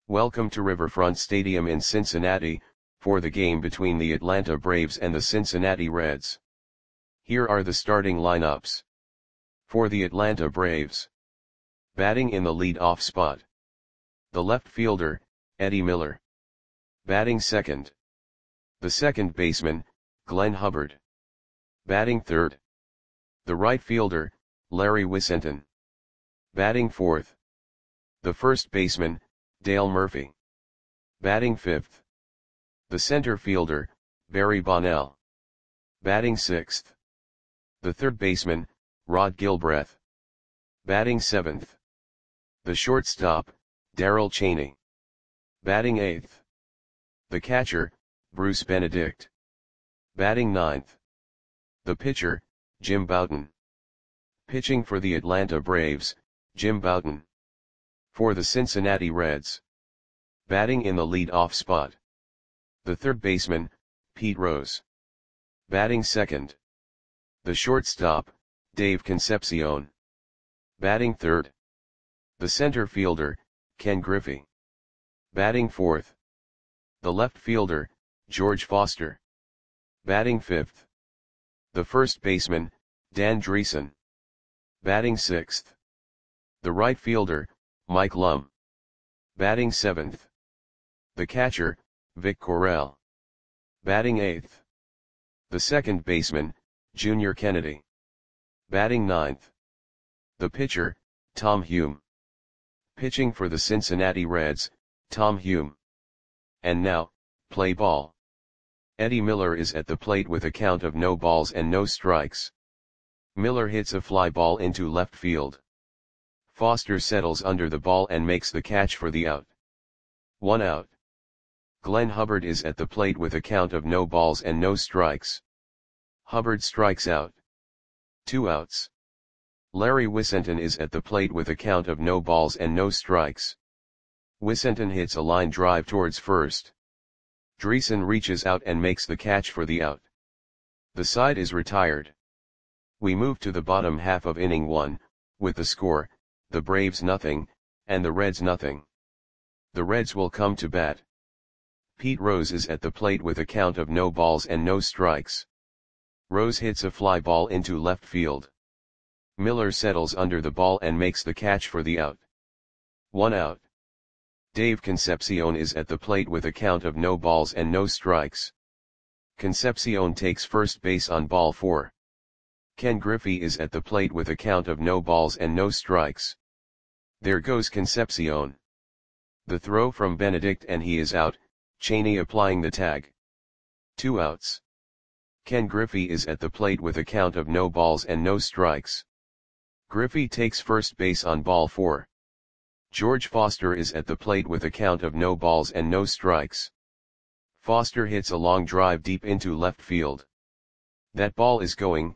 Welcome to Riverfront Stadium in Cincinnati, for the game between the Atlanta Braves and the Cincinnati Reds. Here are the starting lineups. For the Atlanta Braves. Batting in the lead-off spot. The left fielder, Eddie Miller. Batting second. The second baseman, Glenn Hubbard. Batting third. The right fielder, Larry Wissenten. Batting fourth. The first baseman, Dale Murphy. Batting fifth. The center fielder, Barry Bonnell. Batting sixth. The third baseman, Rod Gilbreth. Batting seventh. The shortstop, Darrell Chaney. Batting eighth. The catcher, Bruce Benedict. Batting ninth. The pitcher, Jim Bouton. Pitching for the Atlanta Braves, Jim Bouton. For the Cincinnati Reds. Batting in the lead-off spot. The third baseman, Pete Rose. Batting second. The shortstop, Dave Concepcion. Batting third. The center fielder, Ken Griffey. Batting fourth. The left fielder, George Foster. Batting fifth. The first baseman, Dan Dreesen. Batting sixth. The right fielder, Mike Lum. Batting seventh. The catcher, Vic Correll. Batting eighth. The second baseman, Junior Kennedy. Batting ninth. The pitcher, Tom Hume. Pitching for the Cincinnati Reds, Tom Hume. And now, play ball. Eddie Miller is at the plate with a count of no balls and no strikes. Miller hits a fly ball into left field. Foster settles under the ball and makes the catch for the out. 1 out. Glenn Hubbard is at the plate with a count of no balls and no strikes. Hubbard strikes out. 2 outs. Larry Wissenten is at the plate with a count of no balls and no strikes. Wissenten hits a line drive towards first. Dreesen reaches out and makes the catch for the out. The side is retired. We move to the bottom half of inning 1, with the score, the Braves nothing, and the Reds nothing. The Reds will come to bat. Pete Rose is at the plate with a count of no balls and no strikes. Rose hits a fly ball into left field. Miller settles under the ball and makes the catch for the out. 1 out. Dave Concepcion is at the plate with a count of no balls and no strikes. Concepcion takes first base on ball 4. Ken Griffey is at the plate with a count of no balls and no strikes. There goes Concepcion. The throw from Benedict and he is out, Chaney applying the tag. 2 outs. Ken Griffey is at the plate with a count of no balls and no strikes. Griffey takes first base on ball 4. George Foster is at the plate with a count of no balls and no strikes. Foster hits a long drive deep into left field. That ball is gone.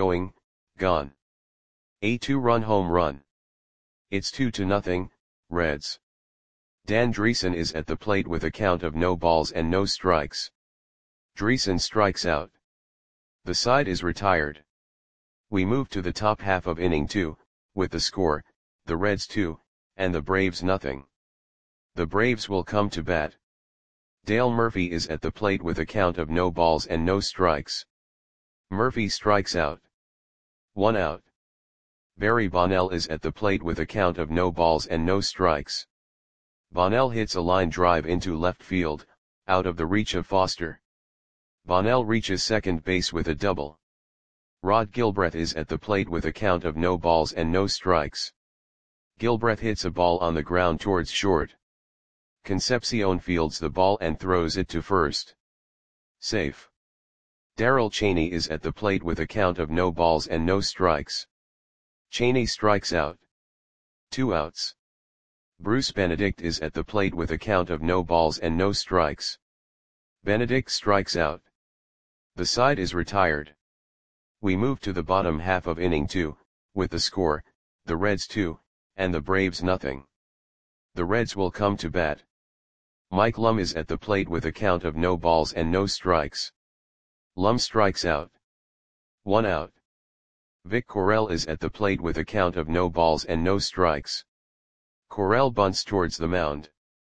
A 2-run home run. It's 2-0, Reds. Dan Dreesen is at the plate with a count of no balls and no strikes. Dreesen strikes out. The side is retired. We move to the top half of inning 2, with the score, the Reds 2, and the Braves nothing. The Braves will come to bat. Dale Murphy is at the plate with a count of no balls and no strikes. Murphy strikes out. 1 out. Barry Bonnell is at the plate with a count of no balls and no strikes. Bonnell hits a line drive into left field, out of the reach of Foster. Bonnell reaches second base with a double. Rod Gilbreth is at the plate with a count of no balls and no strikes. Gilbreth hits a ball on the ground towards short. Concepcion fields the ball and throws it to first. Safe. Darrell Chaney is at the plate with a count of no balls and no strikes. Chaney strikes out. 2 outs. Bruce Benedict is at the plate with a count of no balls and no strikes. Benedict strikes out. The side is retired. We move to the bottom half of inning 2, with the score, the Reds 2, and the Braves nothing. The Reds will come to bat. Mike Lum is at the plate with a count of no balls and no strikes. Lum strikes out. 1 out. Vic Correll is at the plate with a count of no balls and no strikes. Correll bunts towards the mound.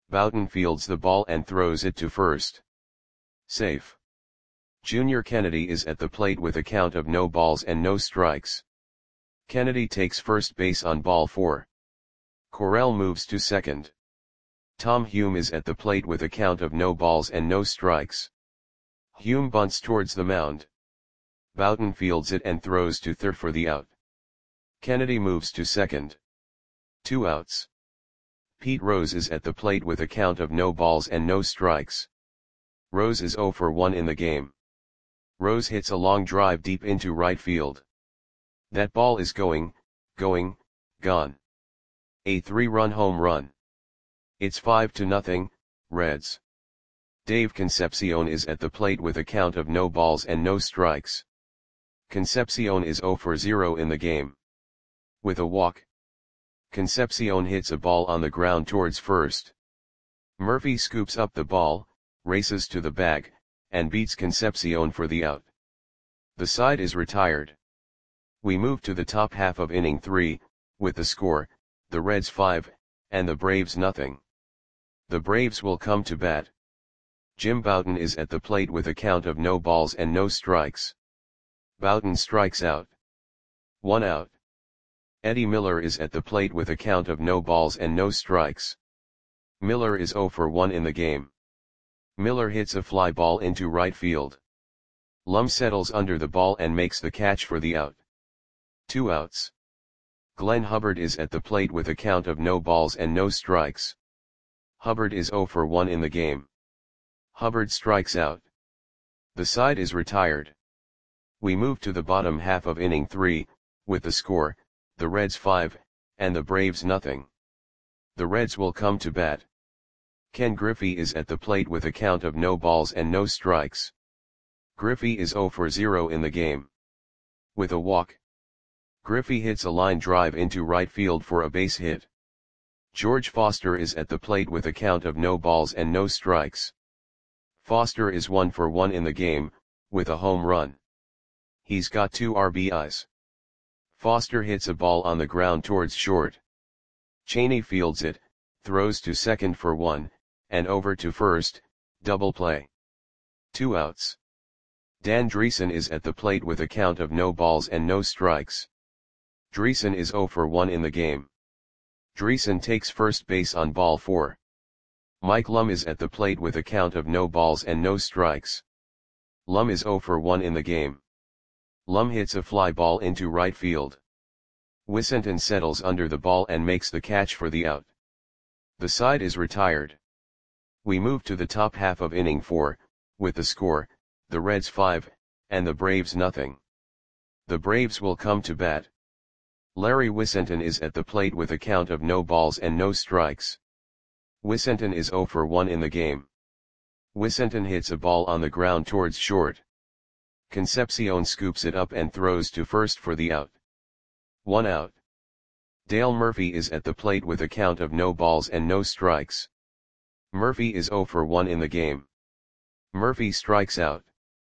Boughton fields the ball and throws it to first. Safe. Junior Kennedy is at the plate with a count of no balls and no strikes. Kennedy takes first base on ball 4. Correll moves to second. Tom Hume is at the plate with a count of no balls and no strikes. Hume bunts towards the mound. Boughton fields it and throws to third for the out. Kennedy moves to second. 2 outs. Pete Rose is at the plate with a count of no balls and no strikes. Rose is 0 for 1 in the game. Rose hits a long drive deep into right field. That ball is gone. A 3-run home run. It's 5-0, Reds. Dave Concepcion is at the plate with a count of no balls and no strikes. Concepcion is 0 for 0 in the game. With a walk, Concepcion hits a ball on the ground towards first. Murphy scoops up the ball, races to the bag, and beats Concepcion for the out. The side is retired. We move to the top half of inning 3, with the score, the Reds 5, and the Braves nothing. The Braves will come to bat. Jim Boughton is at the plate with a count of no balls and no strikes. Boughton strikes out. 1 out. Eddie Miller is at the plate with a count of no balls and no strikes. Miller is 0 for 1 in the game. Miller hits a fly ball into right field. Lum settles under the ball and makes the catch for the out. 2 outs. Glenn Hubbard is at the plate with a count of no balls and no strikes. Hubbard is 0 for 1 in the game. Hubbard strikes out. The side is retired. We move to the bottom half of inning 3, with the score, the Reds 5, and the Braves nothing. The Reds will come to bat. Ken Griffey is at the plate with a count of no balls and no strikes. Griffey is 0 for 0 in the game. With a walk, Griffey hits a line drive into right field for a base hit. George Foster is at the plate with a count of no balls and no strikes. Foster is 1 for 1 in the game, with a home run. He's got 2 RBIs. Foster hits a ball on the ground towards short. Cheney fields it, throws to second for 1, and over to first, double play. 2 outs. Dan Dreesen is at the plate with a count of no balls and no strikes. Dreesen is 0 for 1 in the game. Dreesen takes first base on ball 4. Mike Lum is at the plate with a count of no balls and no strikes. Lum is 0 for 1 in the game. Lum hits a fly ball into right field. Wissenton settles under the ball and makes the catch for the out. The side is retired. We move to the top half of inning 4, with the score, the Reds 5, and the Braves nothing. The Braves will come to bat. Larry Wissenton is at the plate with a count of no balls and no strikes. Wissenton is 0 for 1 in the game. Wissenton hits a ball on the ground towards short. Concepcion scoops it up and throws to first for the out. 1 out. Dale Murphy is at the plate with a count of no balls and no strikes. Murphy is 0 for 1 in the game. Murphy strikes out.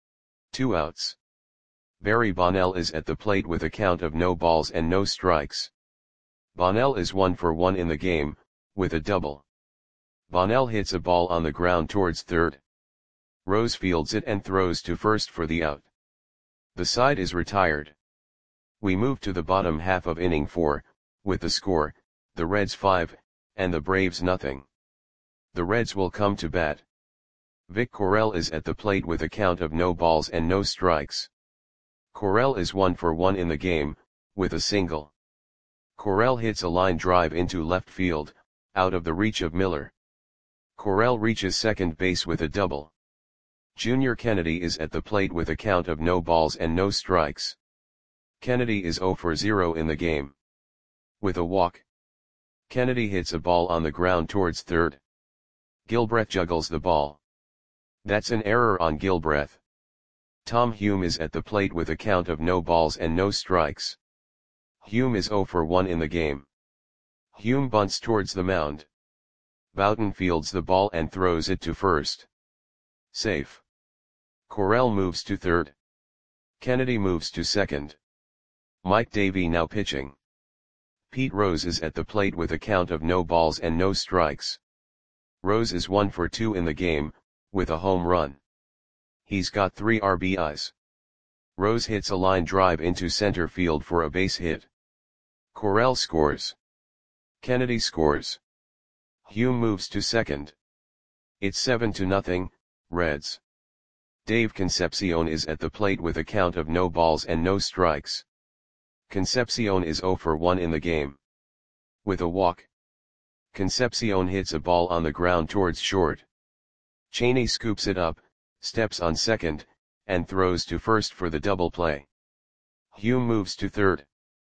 2 outs. Barry Bonnell is at the plate with a count of no balls and no strikes. Bonnell is 1 for 1 in the game, with a double. Bonnell hits a ball on the ground towards third. Rose fields it and throws to first for the out. The side is retired. We move to the bottom half of inning 4, with the score, the Reds 5, and the Braves nothing. The Reds will come to bat. Vic Correll is at the plate with a count of no balls and no strikes. Correll is 1 for 1 in the game, with a single. Correll hits a line drive into left field, out of the reach of Miller. Correll reaches second base with a double. Junior Kennedy is at the plate with a count of no balls and no strikes. Kennedy is 0 for 0 in the game. With a walk, Kennedy hits a ball on the ground towards third. Gilbreth juggles the ball. That's an error on Gilbreth. Tom Hume is at the plate with a count of no balls and no strikes. Hume is 0 for 1 in the game. Hume bunts towards the mound. Boughton fields the ball and throws it to first. Safe. Correll moves to third. Kennedy moves to second. Mike Davey now pitching. Pete Rose is at the plate with a count of no balls and no strikes. Rose is 1 for 2 in the game, with a home run. He's got 3 RBIs. Rose hits a line drive into center field for a base hit. Correll scores. Kennedy scores. Hume moves to second. It's 7-0, Reds. Dave Concepcion is at the plate with a count of no balls and no strikes. Concepcion is 0 for 1 in the game. With a walk, Concepcion hits a ball on the ground towards short. Cheney scoops it up, steps on second, and throws to first for the double play. Hume moves to third.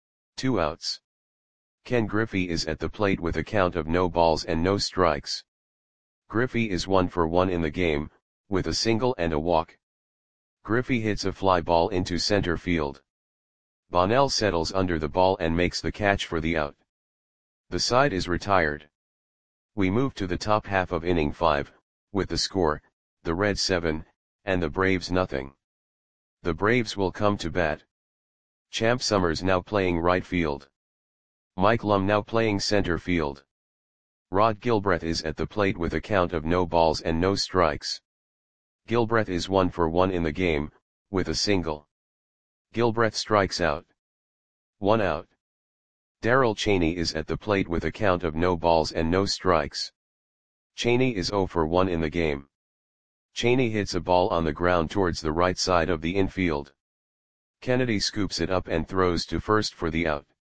2 outs. Ken Griffey is at the plate with a count of no balls and no strikes. Griffey is 1 for 1 in the game, with a single and a walk. Griffey hits a fly ball into center field. Bonnell settles under the ball and makes the catch for the out. The side is retired. We move to the top half of inning 5, with the score, the Reds 7, and the Braves nothing. The Braves will come to bat. Champ Summers now playing right field. Mike Lum now playing center field. Rod Gilbreth is at the plate with a count of no balls and no strikes. Gilbreth is 1 for 1 in the game, with a single. Gilbreth strikes out. 1 out. Darrell Cheney is at the plate with a count of no balls and no strikes. Cheney is 0 for 1 in the game. Cheney hits a ball on the ground towards the right side of the infield. Kennedy scoops it up and throws to first for the out.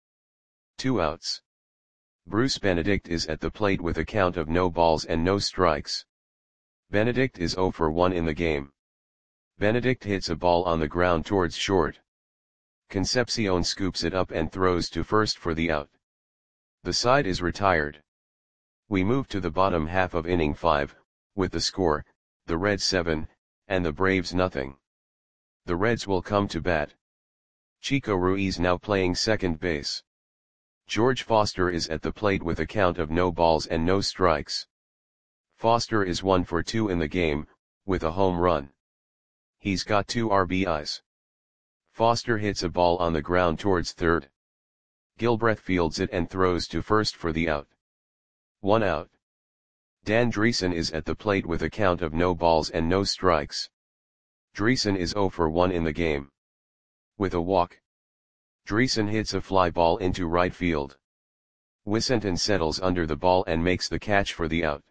2 outs. Bruce Benedict is at the plate with a count of no balls and no strikes. Benedict is 0 for 1 in the game. Benedict hits a ball on the ground towards short. Concepcion scoops it up and throws to first for the out. The side is retired. We move to the bottom half of inning 5, with the score, the Reds 7, and the Braves nothing. The Reds will come to bat. Chico Ruiz now playing second base. George Foster is at the plate with a count of no balls and no strikes. Foster is 1 for 2 in the game, with a home run. He's got 2 RBIs. Foster hits a ball on the ground towards third. Gilbreth fields it and throws to first for the out. 1 out. Dan Dreesen is at the plate with a count of no balls and no strikes. Dreesen is 0 for 1 in the game. With a walk, Dreesen hits a fly ball into right field. Wissenden settles under the ball and makes the catch for the out.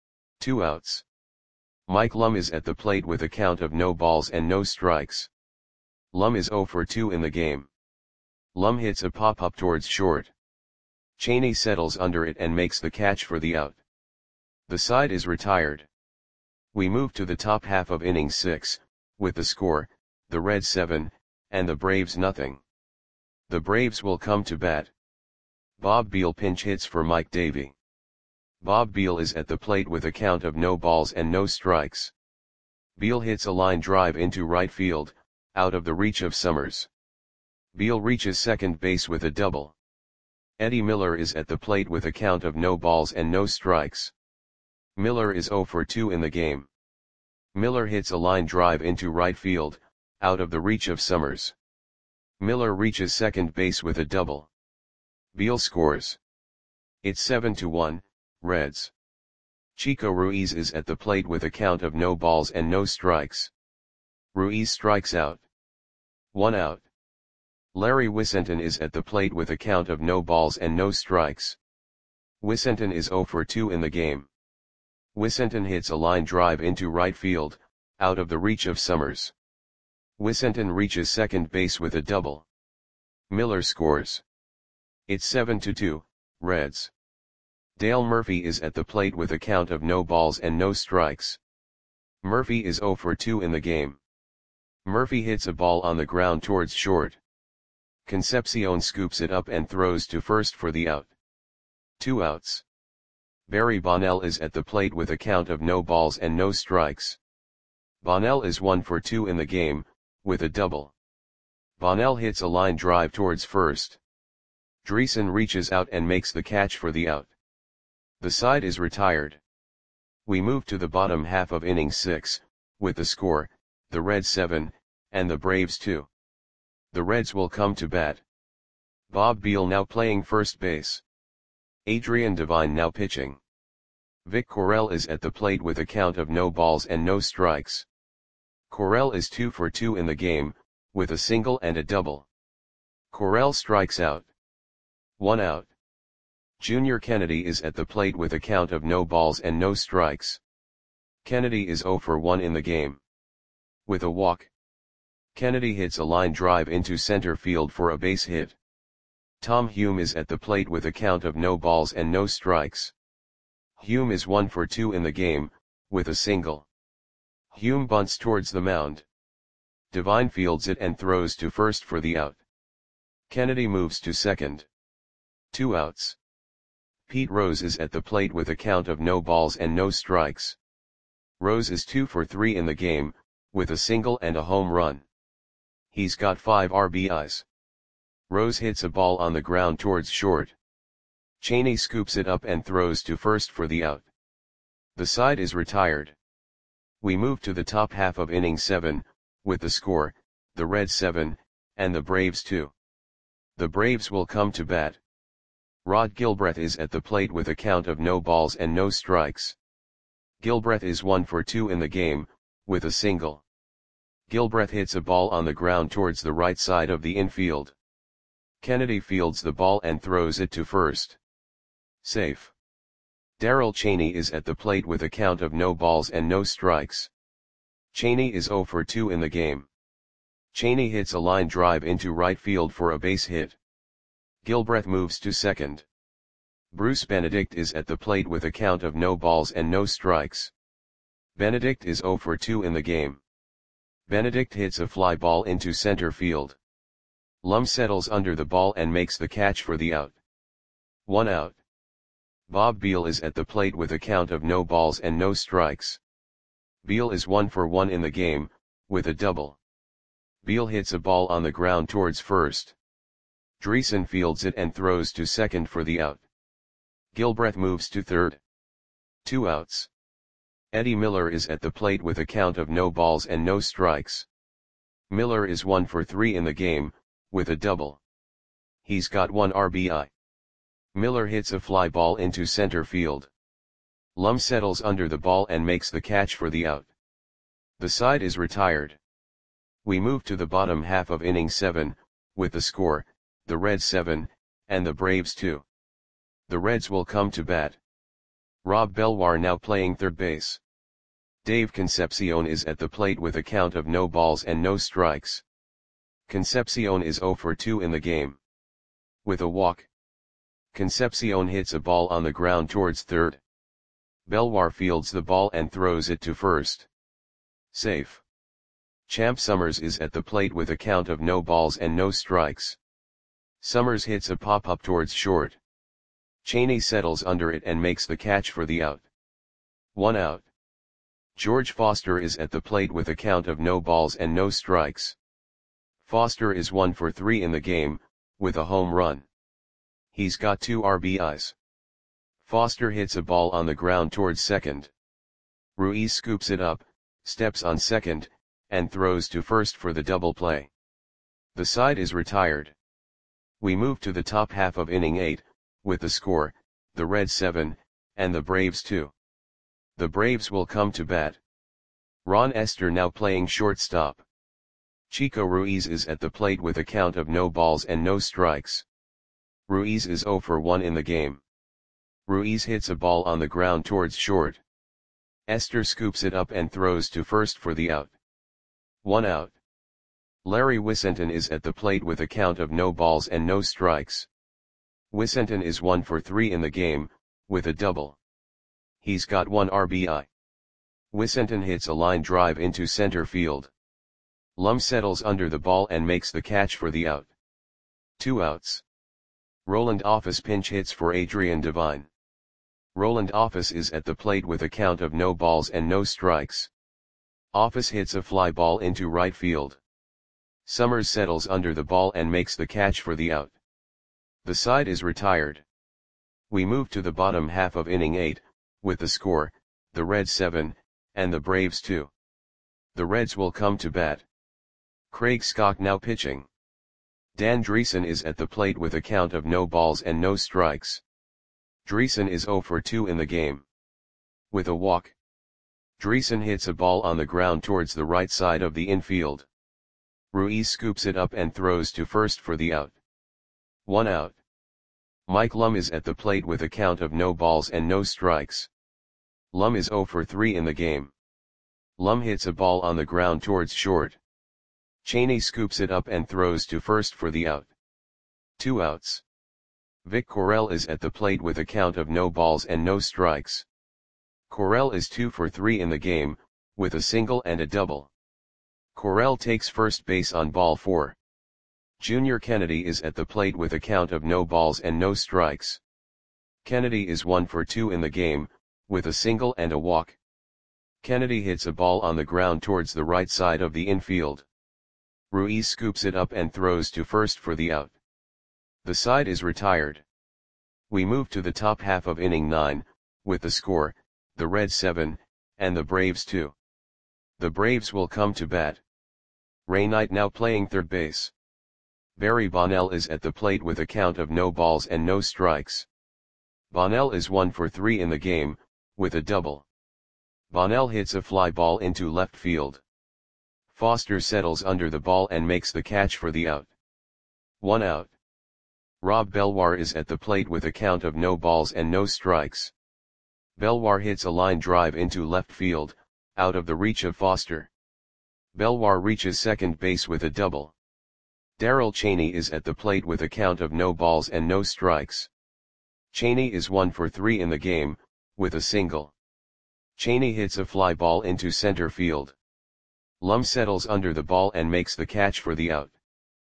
2 outs. Mike Lum is at the plate with a count of no balls and no strikes. Lum is 0 for 2 in the game. Lum hits a pop-up towards short. Cheney settles under it and makes the catch for the out. The side is retired. We move to the top half of inning 6, with the score, the Reds 7, and the Braves nothing. The Braves will come to bat. Bob Beal pinch hits for Mike Davey. Bob Beal is at the plate with a count of no balls and no strikes. Beal hits a line drive into right field, out of the reach of Summers. Beal reaches second base with a double. Eddie Miller is at the plate with a count of no balls and no strikes. Miller is 0 for 2 in the game. Miller hits a line drive into right field, out of the reach of Summers. Miller reaches second base with a double. Beal scores. It's 7-1, Reds. Chico Ruiz is at the plate with a count of no balls and no strikes. Ruiz strikes out. 1 out. Larry Wissenden is at the plate with a count of no balls and no strikes. Wissenden is 0 for 2 in the game. Wissenden hits a line drive into right field, out of the reach of Summers. Wissenden reaches second base with a double. Miller scores. It's 7-2, Reds. Dale Murphy is at the plate with a count of no balls and no strikes. Murphy is 0 for 2 in the game. Murphy hits a ball on the ground towards short. Concepcion scoops it up and throws to first for the out. 2 outs. Barry Bonnell is at the plate with a count of no balls and no strikes. Bonnell is 1 for 2 in the game, with a double. Bonnell hits a line drive towards first. Dreesen reaches out and makes the catch for the out. The side is retired. We move to the bottom half of inning 6, with the score, the Reds 7, and the Braves 2. The Reds will come to bat. Bob Beal now playing first base. Adrian Devine now pitching. Vic Correll is at the plate with a count of no balls and no strikes. Correll is 2 for 2 in the game, with a single and a double. Correll strikes out. 1 out. Junior Kennedy is at the plate with a count of no balls and no strikes. Kennedy is 0 for 1 in the game. With a walk, Kennedy hits a line drive into center field for a base hit. Tom Hume is at the plate with a count of no balls and no strikes. Hume is 1 for 2 in the game, with a single. Hume bunts towards the mound. Devine fields it and throws to first for the out. Kennedy moves to second. 2 outs. Pete Rose is at the plate with a count of no balls and no strikes. Rose is 2 for 3 in the game, with a single and a home run. He's got 5 RBIs. Rose hits a ball on the ground towards short. Cheney scoops it up and throws to first for the out. The side is retired. We move to the top half of inning 7, with the score, the Reds 7, and the Braves 2. The Braves will come to bat. Rod Gilbreth is at the plate with a count of no balls and no strikes. Gilbreth is 1 for 2 in the game, with a single. Gilbreth hits a ball on the ground towards the right side of the infield. Kennedy fields the ball and throws it to first. Safe. Darrell Cheney is at the plate with a count of no balls and no strikes. Cheney is 0 for 2 in the game. Cheney hits a line drive into right field for a base hit. Gilbreth moves to second. Bruce Benedict is at the plate with a count of no balls and no strikes. Benedict is 0 for 2 in the game. Benedict hits a fly ball into center field. Lum settles under the ball and makes the catch for the out. 1 out. Bob Beal is at the plate with a count of no balls and no strikes. Beal is 1 for 1 in the game, with a double. Beal hits a ball on the ground towards first. Dreesen fields it and throws to second for the out. Gilbreth moves to third. 2 outs. Eddie Miller is at the plate with a count of no balls and no strikes. Miller is 1 for 3 in the game, with a double. He's got 1 RBI. Miller hits a fly ball into center field. Lum settles under the ball and makes the catch for the out. The side is retired. We move to the bottom half of inning 7, with the score, the Reds 7, and the Braves 2. The Reds will come to bat. Rob Belwar now playing third base. Dave Concepcion is at the plate with a count of no balls and no strikes. Concepcion is 0 for 2 in the game. With a walk, Concepcion hits a ball on the ground towards third. Belwar fields the ball and throws it to first. Safe. Champ Summers is at the plate with a count of no balls and no strikes. Summers hits a pop-up towards short. Cheney settles under it and makes the catch for the out. 1 out. George Foster is at the plate with a count of no balls and no strikes. Foster is 1 for 3 in the game, with a home run. He's got 2 RBIs. Foster hits a ball on the ground towards second. Ruiz scoops it up, steps on second, and throws to first for the double play. The side is retired. We move to the top half of inning 8, with the score, the Reds 7, and the Braves 2. The Braves will come to bat. Ron Esther now playing shortstop. Chico Ruiz is at the plate with a count of no balls and no strikes. Ruiz is 0 for 1 in the game. Ruiz hits a ball on the ground towards short. Esther scoops it up and throws to first for the out. 1 out. Larry Wissenton is at the plate with a count of no balls and no strikes. Wissenton is 1 for 3 in the game, with a double. He's got 1 RBI. Wissenton hits a line drive into center field. Lum settles under the ball and makes the catch for the out. 2 outs. Roland Office pinch hits for Adrian Devine. Roland Office is at the plate with a count of no balls and no strikes. Office hits a fly ball into right field. Summers settles under the ball and makes the catch for the out. The side is retired. We move to the bottom half of inning 8, with the score, the Reds 7, and the Braves 2. The Reds will come to bat. Craig Scott now pitching. Dan Dreesen is at the plate with a count of no balls and no strikes. Dreesen is 0 for 2 in the game. with a walk. Dreesen hits a ball on the ground towards the right side of the infield. Ruiz scoops it up and throws to first for the out. 1 out. Mike Lum is at the plate with a count of no balls and no strikes. Lum is 0 for 3 in the game. Lum hits a ball on the ground towards short. Cheney scoops it up and throws to first for the out. 2 outs. Vic Correll is at the plate with a count of no balls and no strikes. Correll is 2 for 3 in the game, with a single and a double. Correll takes first base on ball 4. Junior Kennedy is at the plate with a count of no balls and no strikes. Kennedy is 1 for 2 in the game, with a single and a walk. Kennedy hits a ball on the ground towards the right side of the infield. Ruiz scoops it up and throws to first for the out. The side is retired. We move to the top half of inning 9, with the score, the Reds 7, and the Braves 2. The Braves will come to bat. Ray Knight now playing third base. Barry Bonnell is at the plate with a count of no balls and no strikes. Bonnell is 1 for 3 in the game, with a double. Bonnell hits a fly ball into left field. Foster settles under the ball and makes the catch for the out. 1 out. Rob Belwar is at the plate with a count of no balls and no strikes. Belwar hits a line drive into left field, out of the reach of Foster. Belwar reaches second base with a double. Darrell Cheney is at the plate with a count of no balls and no strikes. Cheney is 1 for 3 in the game, with a single. Cheney hits a fly ball into center field. Lum settles under the ball and makes the catch for the out.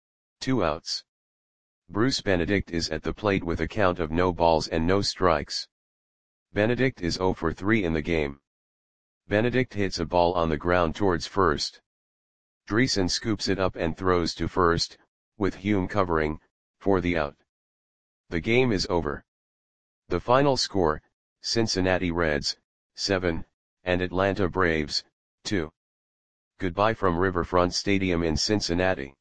2 outs. Bruce Benedict is at the plate with a count of no balls and no strikes. Benedict is 0 for 3 in the game. Benedict hits a ball on the ground towards first. Dreesen scoops it up and throws to first, with Hume covering, for the out. The game is over. The final score, Cincinnati Reds, 7, and Atlanta Braves, 2. Goodbye from Riverfront Stadium in Cincinnati.